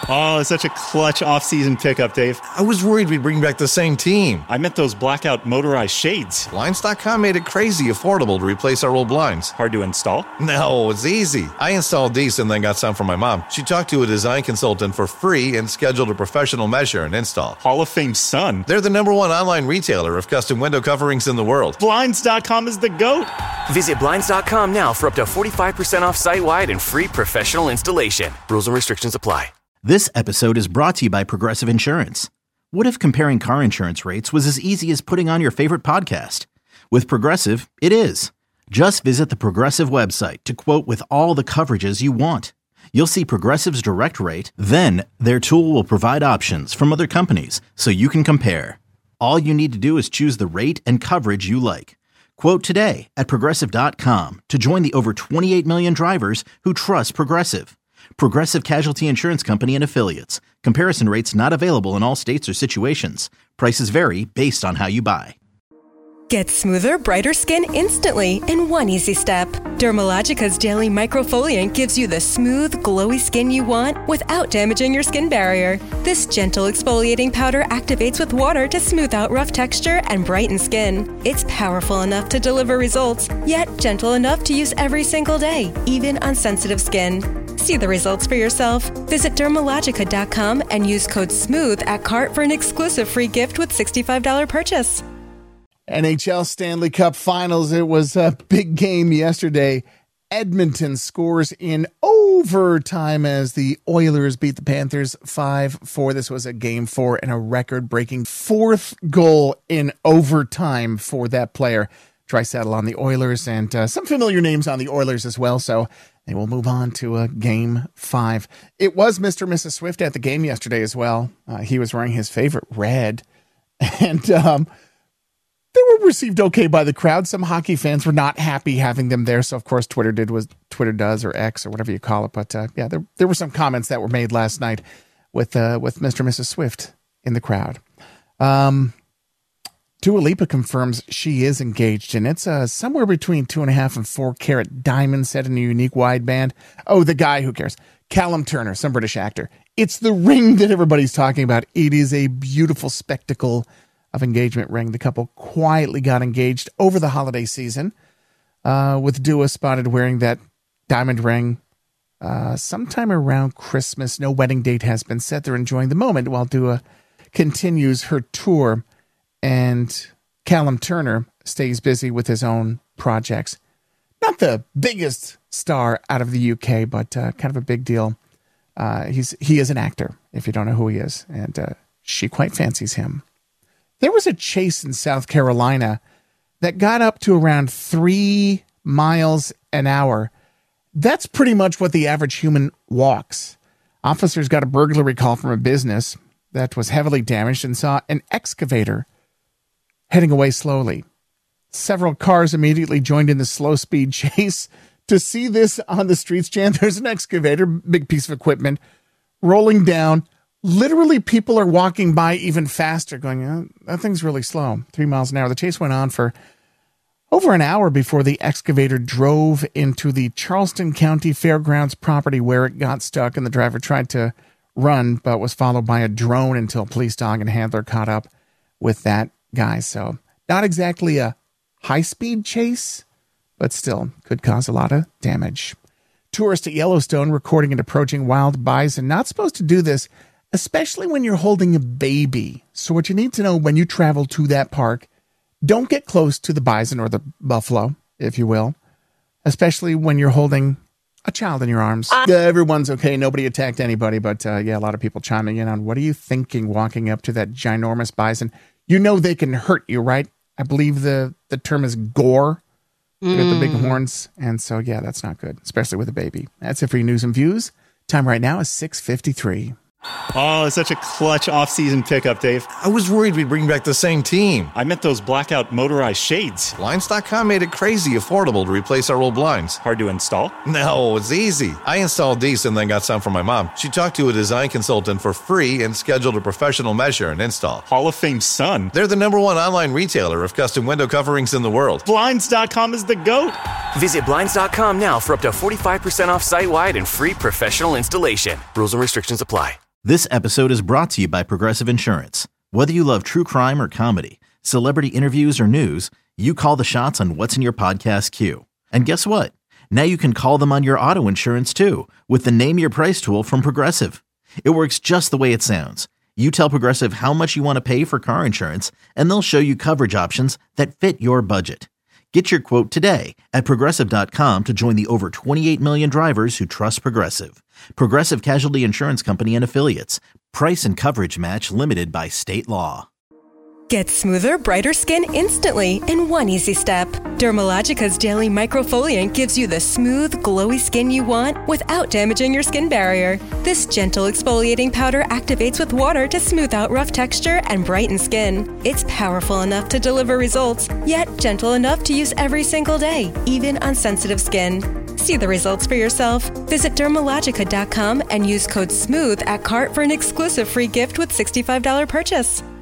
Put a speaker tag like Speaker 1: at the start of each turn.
Speaker 1: Oh, it's such a clutch off-season pickup, Dave.
Speaker 2: I was worried we'd bring back the same team.
Speaker 1: I meant those blackout motorized shades.
Speaker 2: Blinds.com made it crazy affordable to replace our old blinds.
Speaker 1: Hard to install?
Speaker 2: No, it's easy. I installed these and then got some for my mom. She talked to a design consultant for free and scheduled a professional measure and install.
Speaker 1: Hall of Fame son.
Speaker 2: They're the #1 online retailer of custom window coverings in the world.
Speaker 1: Blinds.com is the GOAT.
Speaker 3: Visit Blinds.com now for up to 45% off site-wide and free professional installation. Rules and restrictions apply.
Speaker 4: This episode is brought to you by Progressive Insurance. What if comparing car insurance rates was as easy as putting on your favorite podcast? With Progressive, it is. Just visit the Progressive website to quote with all the coverages you want. You'll see Progressive's direct rate, then their tool will provide options from other companies so you can compare. All you need to do is choose the rate and coverage you like. Quote today at Progressive.com to join the over 28 million drivers who trust Progressive. Progressive Casualty Insurance Company and Affiliates. Comparison rates not available in all states or situations. Prices vary based on how you buy.
Speaker 5: Get smoother, brighter skin instantly in one easy step. Dermalogica's Daily Microfoliant gives you the smooth, glowy skin you want without damaging your skin barrier. This gentle exfoliating powder activates with water to smooth out rough texture and brighten skin. It's powerful enough to deliver results, yet gentle enough to use every single day, even on sensitive skin. See the results for yourself. Visit Dermalogica.com and use code SMOOTH at cart for an exclusive free gift with $65 purchase.
Speaker 6: NHL Stanley Cup Finals. It was a big game yesterday. Edmonton scores in overtime as the Oilers beat the Panthers 5-4. This was a game 4 and a record-breaking 4th goal in overtime for that player. Draisaitl on the Oilers and some familiar names on the Oilers as well, so they will move on to game 5. It was Mr. and Mrs. Swift at the game yesterday as well. He was wearing his favorite red, and they were received okay by the crowd. Some hockey fans were not happy having them there, so of course Twitter did what Twitter does, or X, or whatever you call it. But yeah, there were some comments that were made last night with Mr. and Mrs. Swift in the crowd. Dua Lipa confirms she is engaged, and it's somewhere between 2.5 and 4 carat diamond set in a unique wideband. Oh, the guy, who cares? Callum Turner, some British actor. It's the ring that everybody's talking about. It is a beautiful spectacle of engagement ring. The couple quietly got engaged over the holiday season, with Dua spotted wearing that diamond ring sometime around Christmas. No wedding date has been set. They're enjoying the moment while Dua continues her tour, and Callum Turner stays busy with his own projects. Not the biggest star out of the UK, but kind of a big deal. He is an actor, if you don't know who he is, and she quite fancies him. There was a chase in South Carolina that got up to around 3 miles an hour. That's pretty much what the average human walks. Officers got a burglary call from a business that was heavily damaged and saw an excavator heading away slowly. Several cars immediately joined in the slow-speed chase. To see this on the streets, Jan, there's an excavator, big piece of equipment, rolling down. Literally, people are walking by even faster, going, oh, that thing's really slow, 3 miles an hour. The chase went on for over an hour before the excavator drove into the Charleston County Fairgrounds property, where it got stuck, and the driver tried to run, but was followed by a drone until police dog and handler caught up with that guy. So not exactly a high-speed chase, but still could cause a lot of damage. Tourists at Yellowstone recording an approaching wild bison. Not supposed to do this, especially when you're holding a baby. So what you need to know when you travel to that park, don't get close to the bison or the buffalo, if you will, especially when you're holding a child in your arms. Everyone's okay. Nobody attacked anybody, but yeah, a lot of people chiming in on, what are you thinking walking up to that ginormous bison? You know they can hurt you, right? I believe the term is gore. They got the big horns, and so yeah, that's not good, especially with a baby. That's it for your news and views. Time right now is 6:53.
Speaker 1: Oh, it's such a clutch off-season pickup, Dave.
Speaker 2: I was worried we'd bring back the same team.
Speaker 1: I meant those blackout motorized shades.
Speaker 2: Blinds.com made it crazy affordable to replace our old blinds.
Speaker 1: Hard to install?
Speaker 2: No, it's easy. I installed these and then got some for my mom. She talked to a design consultant for free and scheduled a professional measure and install.
Speaker 1: Hall of Fame son.
Speaker 2: They're the #1 online retailer of custom window coverings in the world.
Speaker 1: Blinds.com is the GOAT.
Speaker 3: Visit Blinds.com now for up to 45% off site-wide and free professional installation. Rules and restrictions apply.
Speaker 4: This episode is brought to you by Progressive Insurance. Whether you love true crime or comedy, celebrity interviews or news, you call the shots on what's in your podcast queue. And guess what? Now you can call them on your auto insurance too with the Name Your Price tool from Progressive. It works just the way it sounds. You tell Progressive how much you want to pay for car insurance, and they'll show you coverage options that fit your budget. Get your quote today at Progressive.com to join the over 28 million drivers who trust Progressive. Progressive Casualty Insurance Company and Affiliates. Price and coverage match limited by state law.
Speaker 5: Get smoother, brighter skin instantly in one easy step. Dermalogica's Daily Microfoliant gives you the smooth, glowy skin you want without damaging your skin barrier. This gentle exfoliating powder activates with water to smooth out rough texture and brighten skin. It's powerful enough to deliver results, yet gentle enough to use every single day, even on sensitive skin. See the results for yourself. Visit Dermalogica.com and use code SMOOTH at cart for an exclusive free gift with $65 purchase.